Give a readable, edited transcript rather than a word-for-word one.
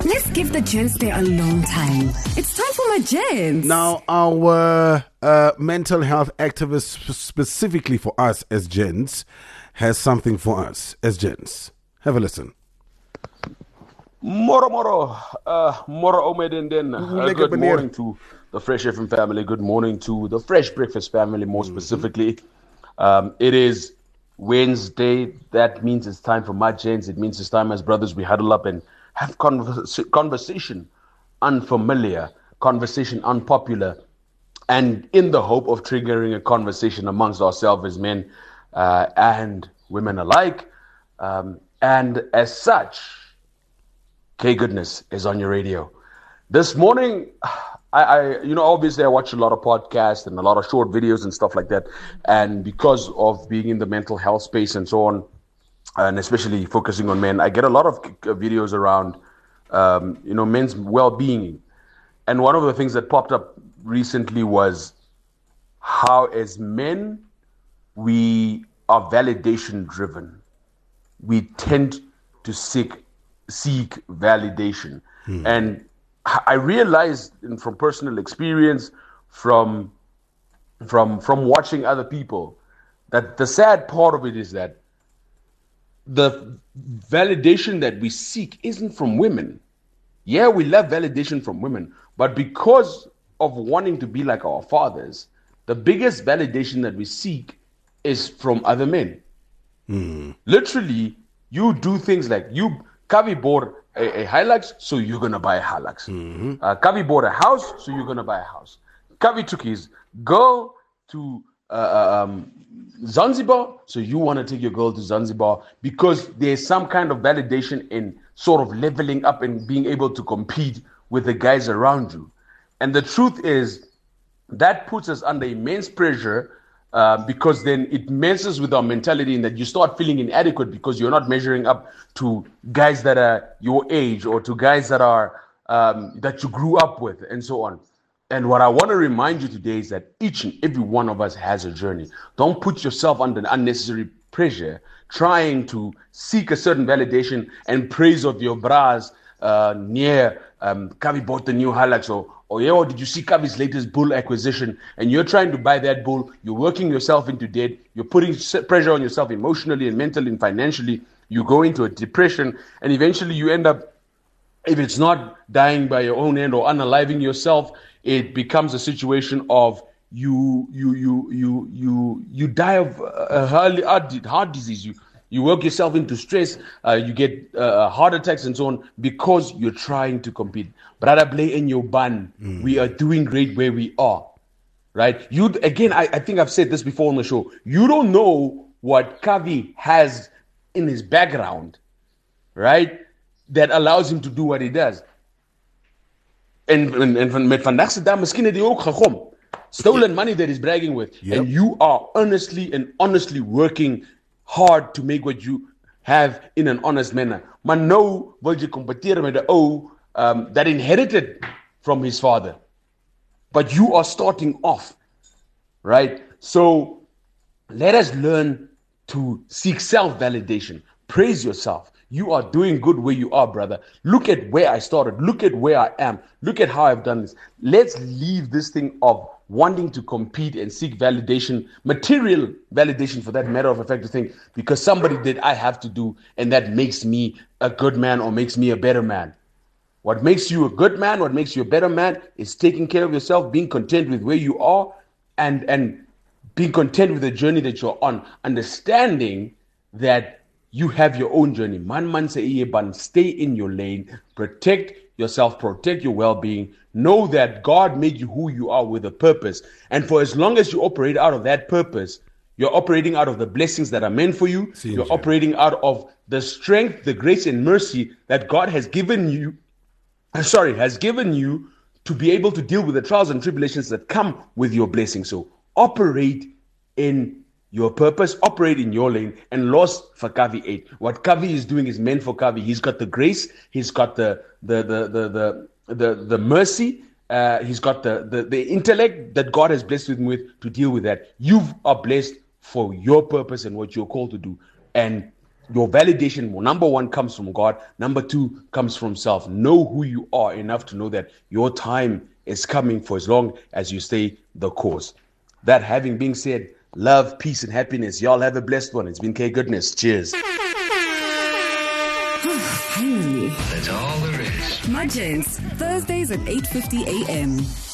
Let's give the gents their alone time. It's time for my gents. Now, our mental health activist, specifically for us as gents, has something for us as gents. Have a listen. Moro Omedenden. Good morning to the Fresh FM family. Good morning to the Fresh Breakfast family, more specifically. It is Wednesday. That means it's time for my gents. It means it's time as brothers we huddle up and have conversation unfamiliar, conversation unpopular, and in the hope of triggering a conversation amongst ourselves as men and women alike. And as such, K Goodness is on your radio. This morning, obviously I watch a lot of podcasts and a lot of short videos and stuff like that. And because of being in the mental health space and so on, and especially focusing on men, I get a lot of videos around, men's well-being. And one of the things that popped up recently was how as men, we are validation-driven. We tend to seek validation. And I realized from personal experience, from watching other people, that the sad part of it is that the validation that we seek isn't from women. Yeah, we love validation from women, but because of wanting to be like our fathers, the biggest validation that we seek is from other men. Literally, you do things like Kavi bought a Hilux, so you're going to buy a Hilux. Kavi bought a house, so you're going to buy a house. Kavi took his girl to Zanzibar, so you want to take your girl to Zanzibar because there's some kind of validation in sort of leveling up and being able to compete with the guys around you. And the truth is that puts us under immense pressure because then it messes with our mentality in that you start feeling inadequate because you're not measuring up to guys that are your age or to guys that are that you grew up with and so on. And what I want to remind you today is that each and every one of us has a journey. Don't put yourself under unnecessary pressure trying to seek a certain validation and praise of your bras near Kavi bought the new Hilux or did you see Kavi's latest bull acquisition and you're trying to buy that bull, you're working yourself into debt, you're putting pressure on yourself emotionally and mentally and financially, you go into a depression and eventually you end up, if it's not dying by your own hand or unaliving yourself, it becomes a situation of you die of heart disease. You work yourself into stress. You get heart attacks and so on because you're trying to compete. Brother, play in your bun. We are doing great where we are, right? I think I've said this before on the show. You don't know what Kavi has in his background, right? That allows him to do what he does. And met vandaag se dames miskien het hy ook gegom. Stolen money that he's bragging with. Yep. And you are earnestly and honestly working hard to make what you have in an honest manner. Maar nou wil jy competeer met the that inherited from his father. But you are starting off, right? So let us learn to seek self-validation. Praise yourself. You are doing good where you are, brother. Look at where I started. Look at where I am. Look at how I've done this. Let's leave this thing of wanting to compete and seek validation, material validation for that matter of fact, to think because somebody did, I have to do, and that makes me a good man or makes me a better man. What makes you a good man, what makes you a better man is taking care of yourself, being content with where you are, and being content with the journey that you're on, understanding that you have your own journey. Stay in your lane, protect yourself, protect your well-being. Know that God made you who you are with a purpose. And for as long as you operate out of that purpose, you're operating out of the blessings that are meant for you. You're operating out of the strength, the grace and mercy that God has given you to be able to deal with the trials and tribulations that come with your blessing. So operate in your purpose, operate in your lane, and lost for Kavi 8. What Kavi is doing is meant for Kavi. He's got the grace, he's got the mercy, he's got the intellect that God has blessed him with to deal with that. You are blessed for your purpose and what you're called to do. And your validation, number one, comes from God. Number two, comes from self. Know who you are enough to know that your time is coming for as long as you stay the course. That having been said, love, peace, and happiness. Y'all have a blessed one. It's been K Goodness. Cheers. Finally. That's all there is. My Gents, Thursdays at 8:50 a.m.